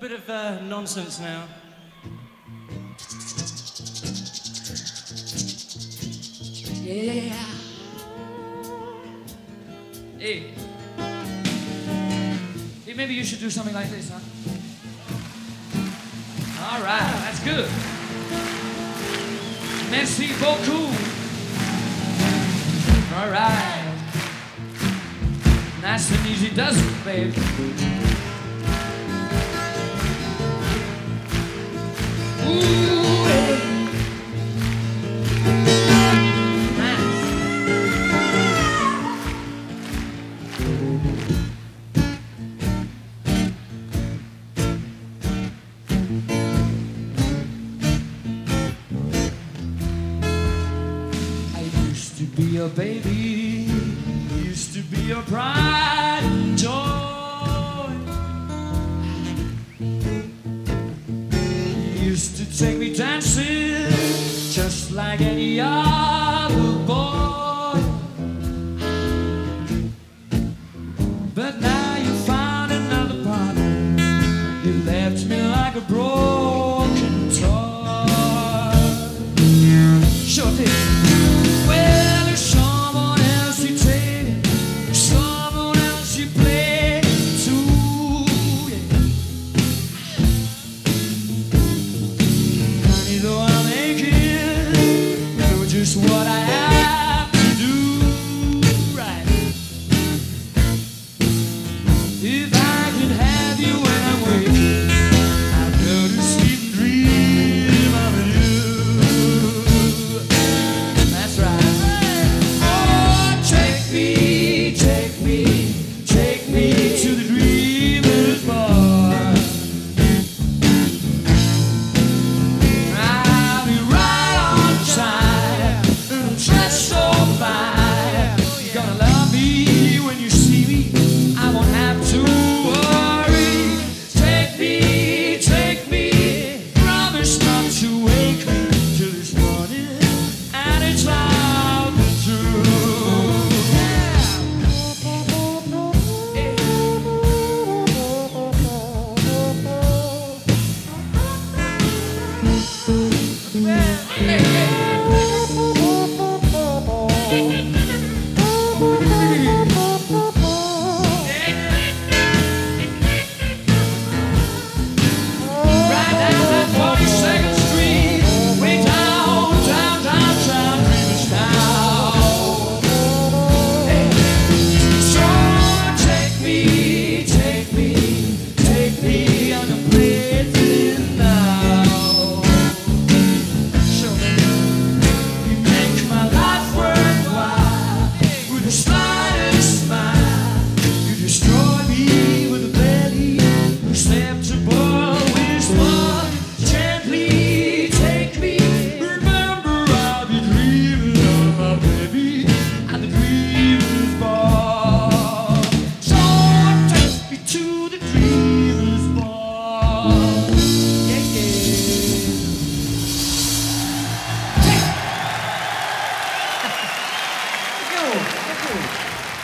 bit of nonsense now. Yeah. Hey. Hey, maybe you should do something like this, huh? All right, that's good. Merci beaucoup. All right. Nice and easy does it, baby. Ooh, hey. Nice. I used to be your baby, used to be your pride and joy. You used to take me dancing just like any other boy. But now you found another partner, you left me like a broken toy. Sure did. Well, there's someone else you take, someone else you play to, yeah. Honey, though I'm aching, you know just what I have to do, right? If